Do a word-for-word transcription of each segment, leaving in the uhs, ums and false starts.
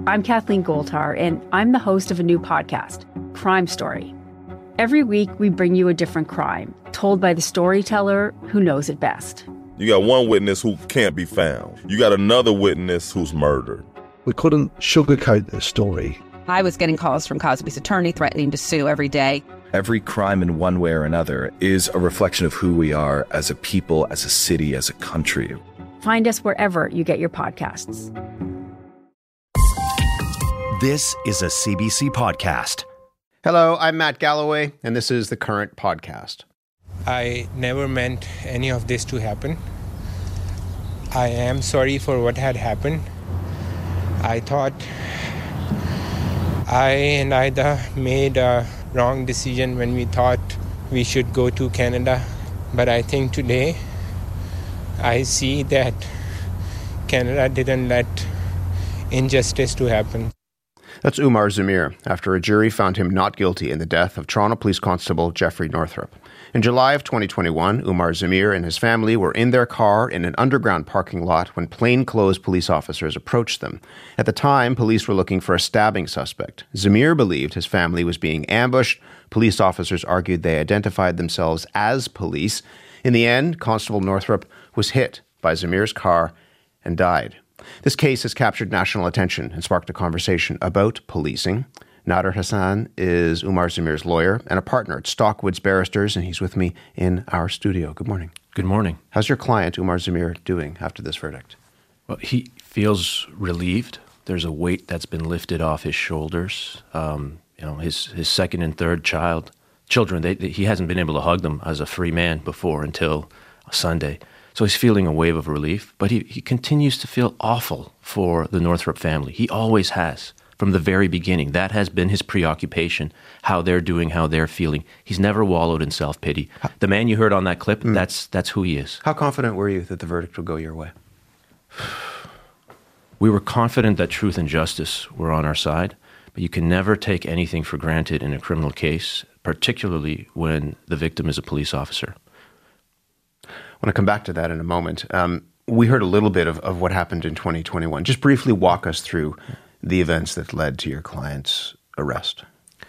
I'm Kathleen Goldhar, and I'm the host of a new podcast, Crime Story. Every week, we bring you a different crime, told by the storyteller who knows it best. You got one witness who can't be found. You got another witness who's murdered. We couldn't sugarcoat this story. I was getting calls from Cosby's attorney threatening to sue every day. Every crime in one way or another is a reflection of who we are as a people, as a city, as a country. Find us wherever you get your podcasts. This is a C B C podcast. Hello, I'm Matt Galloway, and this is The Current Podcast. I never meant any of this to happen. I am sorry for what had happened. I thought I and Ida made a wrong decision when we thought we should go to Canada. But I think today I see that Canada didn't let injustice to happen. That's Umar Zamir, after a jury found him not guilty in the death of Toronto Police Constable Jeffrey Northrup. In July of twenty twenty-one, Umar Zamir and his family were in their car in an underground parking lot when plainclothes police officers approached them. At the time, police were looking for a stabbing suspect. Zamir believed his family was being ambushed. Police officers argued they identified themselves as police. In the end, Constable Northrup was hit by Zamir's car and died. This case has captured national attention and sparked a conversation about policing. Nader Hassan is Umar Zamir's lawyer and a partner at Stockwoods Barristers, and he's with me in our studio. Good morning. Good morning. How's your client, Umar Zamir, doing after this verdict? Well, he feels relieved. There's a weight that's been lifted off his shoulders. Um, you know, his his second and third child, children, they, they, he hasn't been able to hug them as a free man before until Sunday. So he's feeling a wave of relief, but he, he continues to feel awful for the Northrup family. He always has, from the very beginning. That has been his preoccupation, how they're doing, how they're feeling. He's never wallowed in self-pity. The man you heard on that clip, mm. that's that's who he is. How confident were you that the verdict would go your way? We were confident that truth and justice were on our side, but you can never take anything for granted in a criminal case, particularly when the victim is a police officer. I want to come back to that in a moment. Um, we heard a little bit of, of what happened in twenty twenty-one. Just briefly walk us through the events that led to your client's arrest.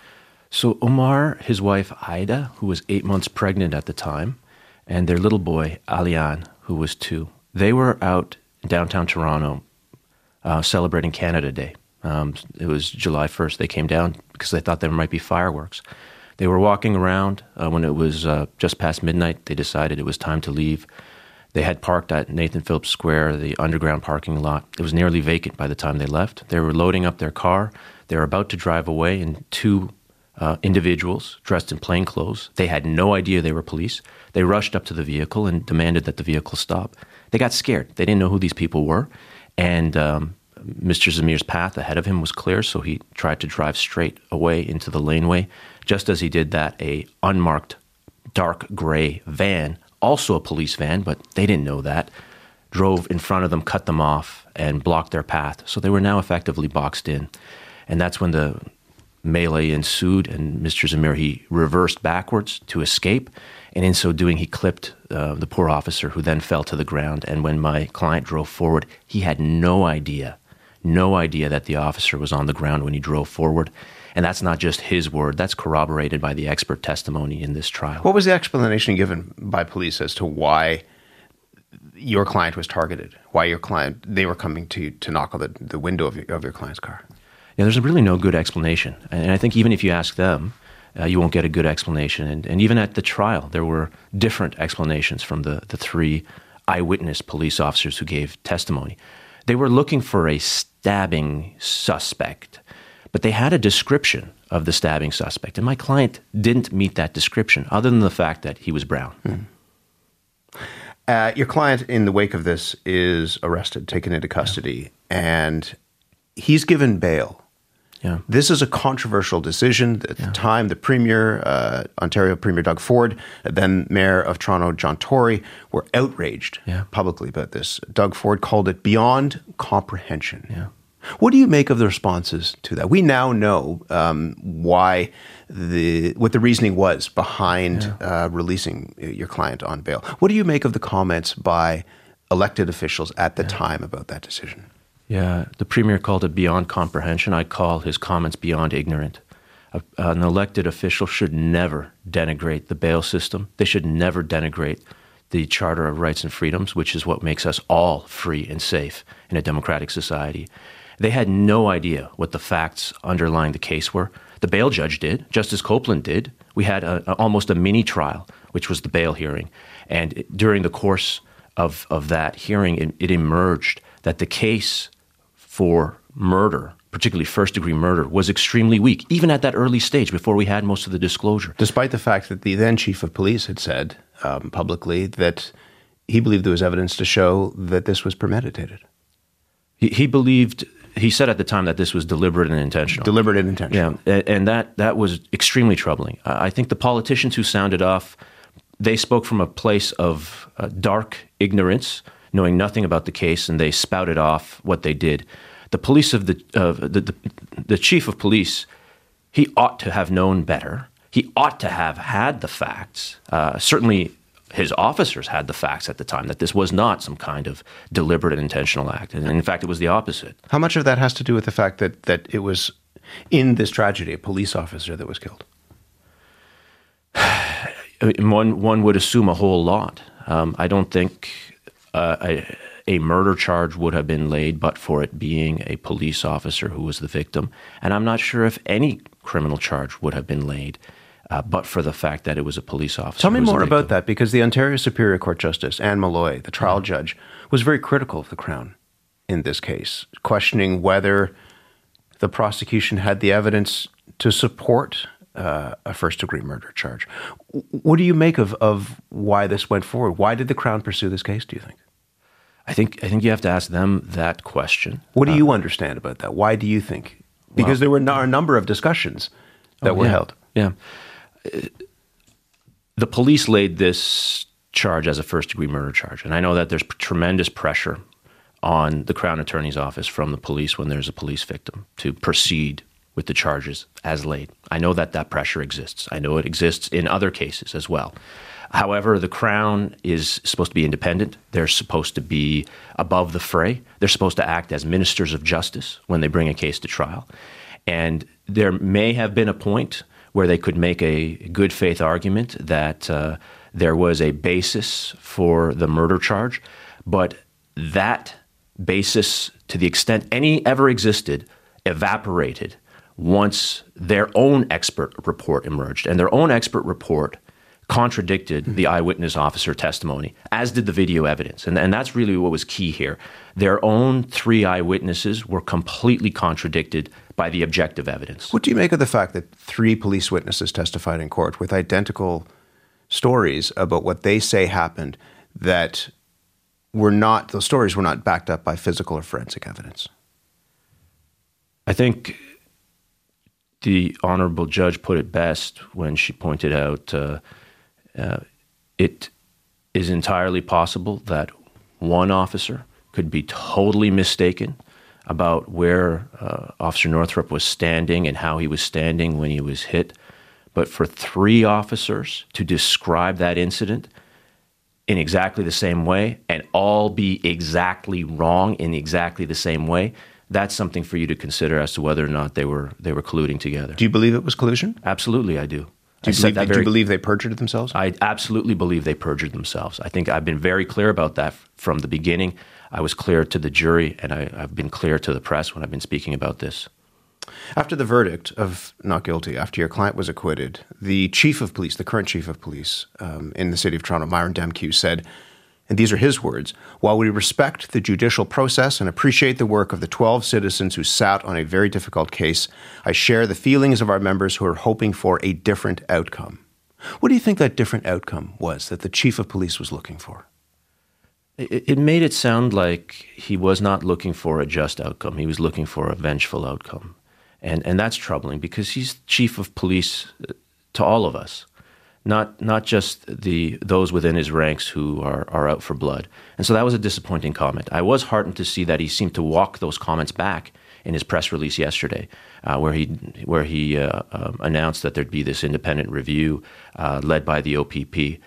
So Omar, his wife Ida, who was eight months pregnant at the time, and their little boy Alian, who was two, they were out in downtown Toronto uh, celebrating Canada Day. Um, it was July first. They came down because they thought there might be fireworks. They were walking around uh, when it was uh, just past midnight. They decided it was time to leave. They had parked at Nathan Phillips Square, the underground parking lot. It was nearly vacant by the time they left. They were loading up their car. They were about to drive away, and two uh, individuals dressed in plain clothes, they had no idea they were police. They rushed up to the vehicle and demanded that the vehicle stop. They got scared. They didn't know who these people were, and um, Mister Zamir's path ahead of him was clear, so he tried to drive straight away into the laneway. Just as he did that, a unmarked dark gray van, also a police van, but they didn't know that, drove in front of them, cut them off, and blocked their path. So they were now effectively boxed in. And that's when the melee ensued, and Mister Zamir, he reversed backwards to escape, and in so doing, he clipped uh, the poor officer, who then fell to the ground. And when my client drove forward, he had no idea, no idea that the officer was on the ground when he drove forward. And that's not just his word. That's corroborated by the expert testimony in this trial. What was the explanation given by police as to why your client was targeted? Why your client, they were coming to to knock on the, the window of your, of your client's car? Yeah, there's really no good explanation. And I think even if you ask them, uh, you won't get a good explanation. And, and even at the trial, there were different explanations from the, the three eyewitness police officers who gave testimony. They were looking for a stabbing suspect, but they had a description of the stabbing suspect, and my client didn't meet that description, other than the fact that he was brown. Hmm. Uh, your client, in the wake of this, is arrested, taken into custody, yeah. and he's given bail. Yeah. This is a controversial decision. At yeah. the time, the Premier, uh, Ontario Premier Doug Ford, then Mayor of Toronto John Tory, were outraged yeah. publicly about this. Doug Ford called it beyond comprehension. Yeah. What do you make of the responses to that? We now know um, why the what the reasoning was behind yeah. uh, releasing your client on bail. What do you make of the comments by elected officials at the yeah. time about that decision? Yeah, the Premier called it beyond comprehension. I call his comments beyond ignorant. A, an elected official should never denigrate the bail system. They should never denigrate the Charter of Rights and Freedoms, which is what makes us all free and safe in a democratic society. They had no idea what the facts underlying the case were. The bail judge did. Justice Copeland did. We had a, a, almost a mini trial, which was the bail hearing. And it, during the course of, of that hearing, it, it emerged that the case for murder, particularly first-degree murder, was extremely weak, even at that early stage before we had most of the disclosure. Despite the fact that the then chief of police had said um, publicly that he believed there was evidence to show that this was premeditated. He, he believed, he said at the time that this was deliberate and intentional. Deliberate and intentional. Yeah, and that, that was extremely troubling. I think the politicians who sounded off, they spoke from a place of uh, dark ignorance, knowing nothing about the case, and they spouted off what they did. The police of the, uh, the, the the chief of police, he ought to have known better. He ought to have had the facts. Uh, certainly, his officers had the facts at the time that this was not some kind of deliberate and intentional act. And in fact, it was the opposite. How much of that has to do with the fact that that it was in this tragedy a police officer that was killed? one one would assume a whole lot. Um, I don't think uh, I. A murder charge would have been laid but for it being a police officer who was the victim. And I'm not sure if any criminal charge would have been laid uh, but for the fact that it was a police officer. Tell me more about that, because the Ontario Superior Court Justice, Anne Malloy, the trial mm-hmm. judge, was very critical of the Crown in this case, questioning whether the prosecution had the evidence to support uh, a first-degree murder charge. What do you make of, of why this went forward? Why did the Crown pursue this case, do you think? I think I think you have to ask them that question. What do you uh, understand about that? Why do you think? Because well, there were a number of discussions that oh, were yeah, held. Yeah. The police laid this charge as a first-degree murder charge. And I know that there's tremendous pressure on the Crown Attorney's Office from the police when there's a police victim to proceed with the charges as laid. I know that that pressure exists. I know it exists in other cases as well. However, the Crown is supposed to be independent. They're supposed to be above the fray. They're supposed to act as ministers of justice when they bring a case to trial. And there may have been a point where they could make a good faith argument that uh, there was a basis for the murder charge, but that basis, to the extent any ever existed, evaporated once their own expert report emerged. And their own expert report contradicted the eyewitness officer testimony, as did the video evidence. And, and that's really what was key here. Their own three eyewitnesses were completely contradicted by the objective evidence. What do you make of the fact that three police witnesses testified in court with identical stories about what they say happened that were not, those stories were not backed up by physical or forensic evidence? I think the Honorable Judge put it best when she pointed out uh, Uh, it is entirely possible that one officer could be totally mistaken about where uh, Officer Northrup was standing and how he was standing when he was hit. But for three officers to describe that incident in exactly the same way and all be exactly wrong in exactly the same way, that's something for you to consider as to whether or not they were they were colluding together. Do you believe it was collusion? Absolutely, I do. Do you, believe, very, do you believe they perjured themselves? I absolutely believe they perjured themselves. I think I've been very clear about that from the beginning. I was clear to the jury, and I, I've been clear to the press when I've been speaking about this. After the verdict of not guilty, after your client was acquitted, the chief of police, the current chief of police um, in the city of Toronto, Myron Demkiw, said, and these are his words, "While we respect the judicial process and appreciate the work of the twelve citizens who sat on a very difficult case, I share the feelings of our members who are hoping for a different outcome." What do you think that different outcome was that the chief of police was looking for? It, it made it sound like he was not looking for a just outcome. He was looking for a vengeful outcome. And, and that's troubling because he's chief of police to all of us. Not not just the those within his ranks who are, are out for blood. And so that was a disappointing comment. I was heartened to see that he seemed to walk those comments back in his press release yesterday, uh, where he where he uh, um, announced that there'd be this independent review uh, led by the O P P.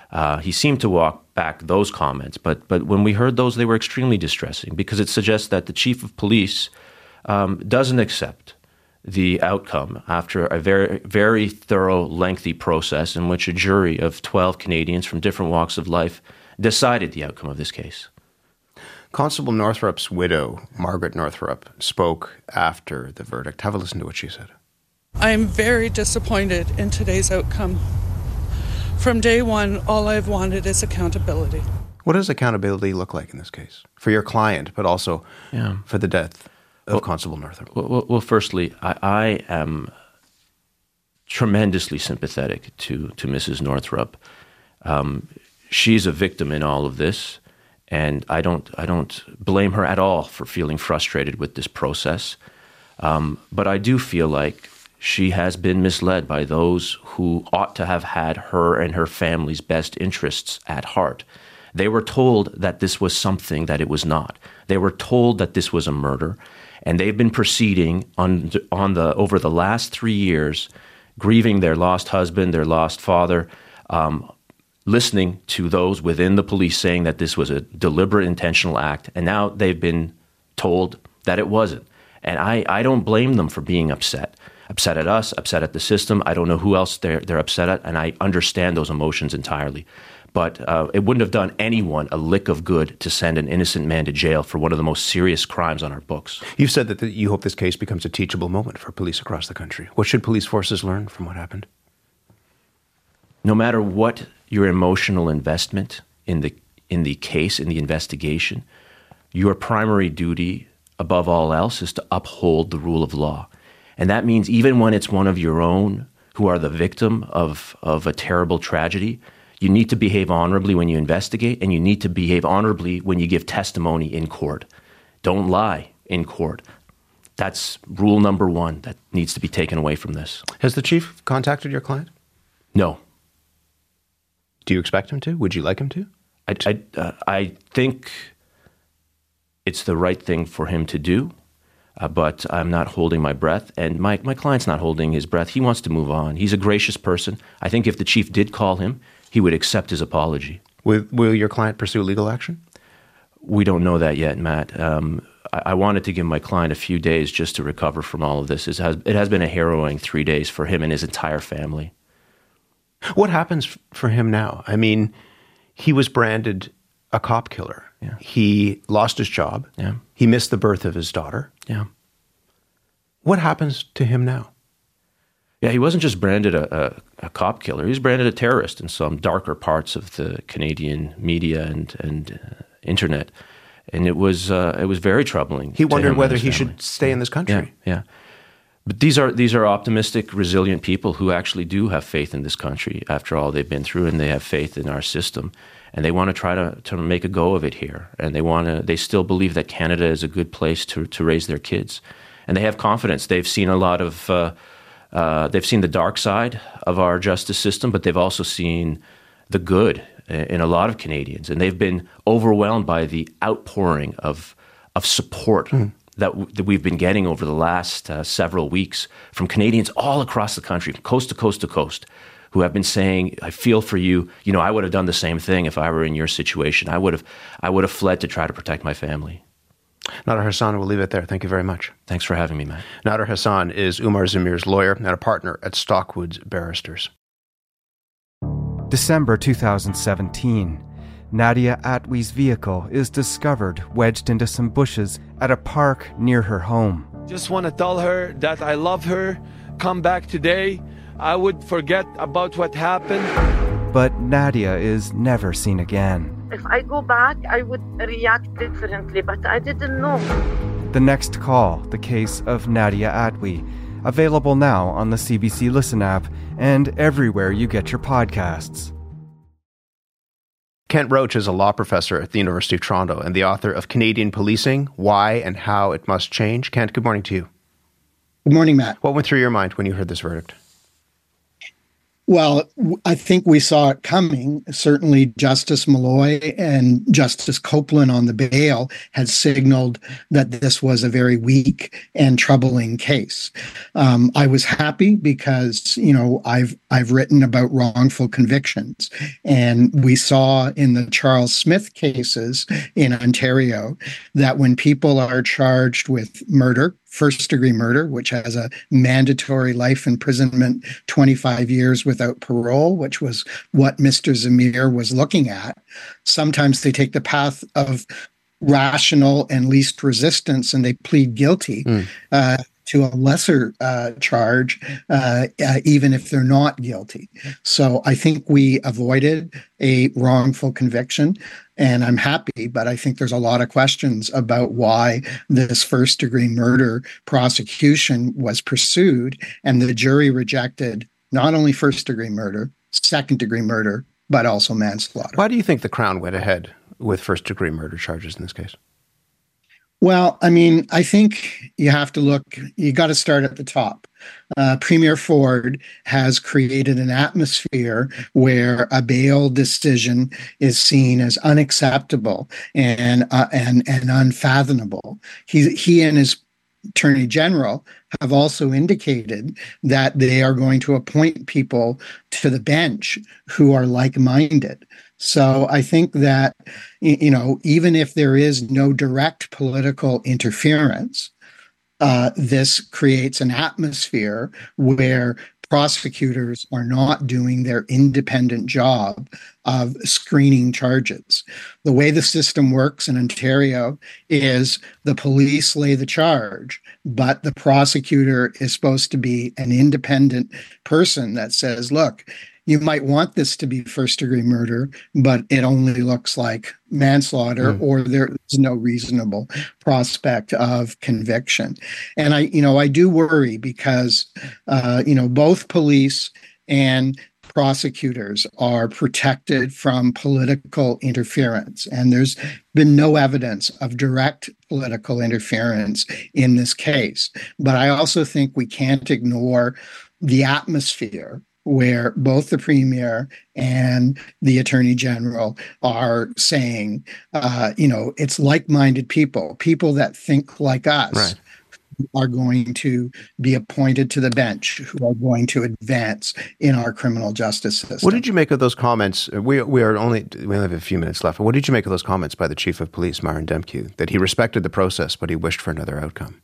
Uh, he seemed to walk back those comments, but but when we heard those, they were extremely distressing because it suggests that the chief of police um, doesn't accept the outcome after a very, very thorough, lengthy process in which a jury of twelve Canadians from different walks of life decided the outcome of this case. Constable Northrup's widow, Margaret Northrup, spoke after the verdict. Have a listen to what she said. I am very disappointed in today's outcome. From day one, all I've wanted is accountability. What does accountability look like in this case? For your client, but also yeah. for the death of well, Constable Northrup? Well, well firstly, I, I am tremendously sympathetic to, to Missus Northrup. Um, she's a victim in all of this, and I don't I don't blame her at all for feeling frustrated with this process. Um, but I do feel like she has been misled by those who ought to have had her and her family's best interests at heart. They were told that this was something that it was not. They were told that this was a murder, and they've been proceeding on, on the over the last three years, grieving their lost husband, their lost father, um, listening to those within the police saying that this was a deliberate, intentional act, and now they've been told that it wasn't. And I, I don't blame them for being upset. Upset at us, upset at the system. I don't know who else they're, they're upset at, and I understand those emotions entirely. But uh, it wouldn't have done anyone a lick of good to send an innocent man to jail for one of the most serious crimes on our books. You've said that the, you hope this case becomes a teachable moment for police across the country. What should police forces learn from what happened? No matter what your emotional investment in the in the case, in the investigation, your primary duty, above all else, is to uphold the rule of law. And that means even when it's one of your own who are the victim of, of a terrible tragedy, you need to behave honorably when you investigate, and you need to behave honorably when you give testimony in court. Don't lie in court. That's rule number one that needs to be taken away from this. Has the chief contacted your client? No. Do you expect him to? Would you like him to? I, I, uh, I think it's the right thing for him to do. Uh, but I'm not holding my breath, and my, my client's not holding his breath. He wants to move on. He's a gracious person. I think if the chief did call him, he would accept his apology. Will, will your client pursue legal action? We don't know that yet, Matt. Um, I, I wanted to give my client a few days just to recover from all of this. It has, it has been a harrowing three days for him and his entire family. What happens for him now? I mean, he was branded a cop killer. Yeah. He lost his job. Yeah. He missed the birth of his daughter. Yeah. What happens to him now? Yeah, he wasn't just branded a, a, a cop killer. He was branded a terrorist in some darker parts of the Canadian media and and uh, internet, and it was uh, it was very troubling. He wondered whether he family. should stay in this country. Yeah, yeah. But these are these are optimistic, resilient people who actually do have faith in this country after all they've been through, and they have faith in our system. And they want to try to, to make a go of it here. And they want to. They still believe that Canada is a good place to, to raise their kids. And they have confidence. They've seen a lot of, uh, uh, they've seen the dark side of our justice system, but they've also seen the good in a lot of Canadians. And they've been overwhelmed by the outpouring of, of support mm. that, w- that we've been getting over the last uh, several weeks from Canadians all across the country, from coast to coast to coast, who have been saying, I feel for you. You know, I would have done the same thing if I were in your situation. I would have I would have fled to try to protect my family. Nader Hassan, we'll leave it there. Thank you very much. Thanks for having me, Matt. Nader Hassan is Umar Zamir's lawyer and a partner at Stockwoods Barristers. December two thousand seventeen. Nadia Atwee's vehicle is discovered wedged into some bushes at a park near her home. Just want to tell her that I love her. Come back today. I would forget about what happened. But Nadia is never seen again. If I go back, I would react differently, but I didn't know. The Next Call, the case of Nadia Atwee, available now on the C B C Listen app and everywhere you get your podcasts. Kent Roach is a law professor at the University of Toronto and the author of Canadian Policing, Why and How It Must Change. Kent, good morning to you. Good morning, Matt. What went through your mind when you heard this verdict? Well, I think we saw it coming. Certainly, Justice Malloy and Justice Copeland on the bail had signaled that this was a very weak and troubling case. Um, I was happy because, you know, I've I've written about wrongful convictions, and we saw in the Charles Smith cases in Ontario that when people are charged with murder, first-degree murder, which has a mandatory life imprisonment, twenty-five years without parole, which was what Mister Zamir was looking at. Sometimes they take the path of rational and least resistance, and they plead guilty mm. uh, to a lesser uh, charge, uh, uh, even if they're not guilty. So I think we avoided a wrongful conviction. And I'm happy, but I think there's a lot of questions about why this first degree murder prosecution was pursued, and the jury rejected not only first degree murder, second degree murder, but also manslaughter. Why do you think the Crown went ahead with first degree murder charges in this case? Well, I mean, I think you have to look, you got to start at the top. Uh, Premier Ford has created an atmosphere where a bail decision is seen as unacceptable and uh, and and unfathomable. He he and his Attorney General have also indicated that they are going to appoint people to the bench who are like-minded. So I think that, you know, even if there is no direct political interference, uh, this creates an atmosphere where prosecutors are not doing their independent job of screening charges. The way the system works in Ontario is the police lay the charge, but the prosecutor is supposed to be an independent person that says, look, you might want this to be first degree murder, but it only looks like manslaughter, mm. or there is no reasonable prospect of conviction. And I, you know, I do worry because, uh, you know, both police and prosecutors are protected from political interference. And there's been no evidence of direct political interference in this case. But I also think we can't ignore the atmosphere where both the Premier and the Attorney General are saying, uh, you know, it's like-minded people, people that think like us, right, are going to be appointed to the bench, who are going to advance in our criminal justice system. What did you make of those comments? We we are only we only have a few minutes left. But what did you make of those comments by the Chief of Police, Myron Demkiw, that he respected the process, but he wished for another outcome?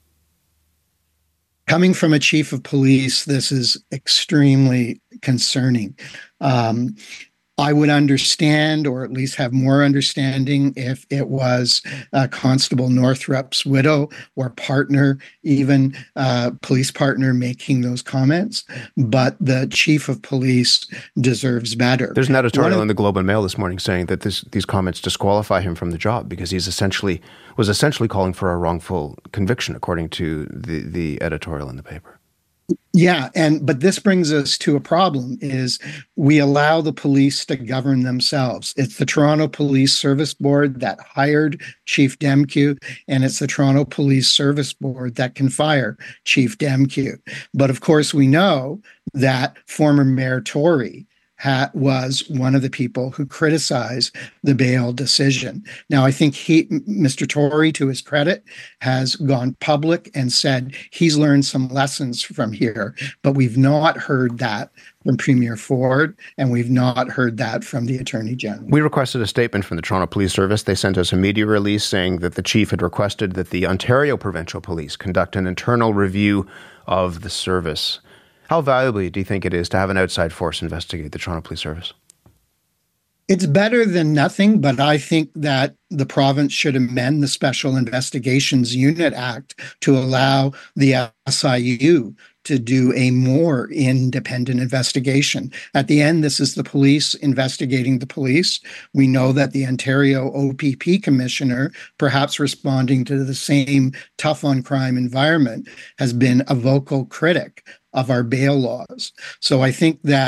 Coming from a chief of police, this is extremely concerning. Um, I would understand, or at least have more understanding, if it was uh, Constable Northrup's widow or partner, even uh, police partner, making those comments. But the chief of police deserves better. There's an editorial of, in the Globe and Mail this morning saying that this, these comments disqualify him from the job because he's essentially was essentially calling for a wrongful conviction, according to the, the editorial in the paper. Yeah, and but this brings us to a problem, is we allow the police to govern themselves. It's the Toronto Police Service Board that hired Chief Demkiw, and it's the Toronto Police Service Board that can fire Chief Demkiw. But of course, we know that former Mayor Tory Ha, was one of the people who criticized the bail decision. Now, I think he, Mister Tory, to his credit, has gone public and said he's learned some lessons from here, but we've not heard that from Premier Ford, and we've not heard that from the Attorney General. We requested a statement from the Toronto Police Service. They sent us a media release saying that the chief had requested that the Ontario Provincial Police conduct an internal review of the service. How valuable do you think it is to have an outside force investigate the Toronto Police Service? It's better than nothing, but I think that the province should amend the Special Investigations Unit Act to allow the S I U to do a more independent investigation. At the end, this is the police investigating the police. We know that the Ontario O P P commissioner, perhaps responding to the same tough on crime environment, has been a vocal critic of our bail laws. So I think that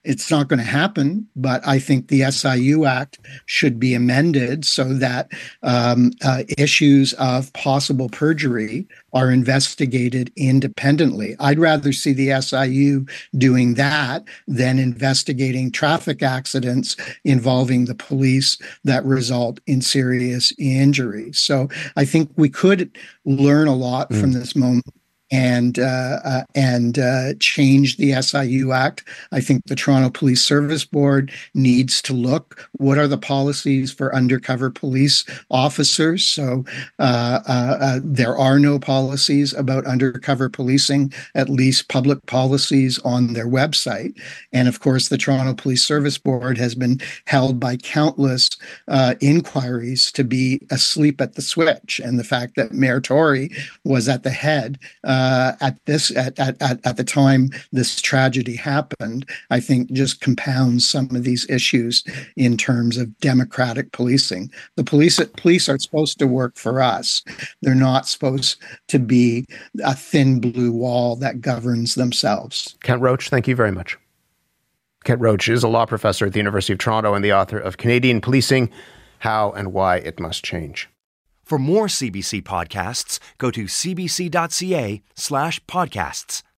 It's not going to happen, but I think the S I U Act should be amended so that um, uh, issues of possible perjury are investigated independently. I'd rather see the S I U doing that than investigating traffic accidents involving the police that result in serious injury. So I think we could learn a lot mm. from this moment and uh, uh, and uh, change the S I U Act. I think the Toronto Police Service Board needs to look, what are the policies for undercover police officers? So uh, uh, uh, there are no policies about undercover policing, at least public policies on their website. And of course, the Toronto Police Service Board has been held by countless uh, inquiries to be asleep at the switch. And the fact that Mayor Tory was at the head uh, Uh, at this at, at at the time this tragedy happened, I think just compounds some of these issues in terms of democratic policing. The police police are supposed to work for us. They're not supposed to be a thin blue wall that governs themselves. Kent Roach, thank you very much. Kent Roach is a law professor at the University of Toronto and the author of Canadian Policing: How and Why It Must Change. For more C B C podcasts, go to cbc.ca slash podcasts.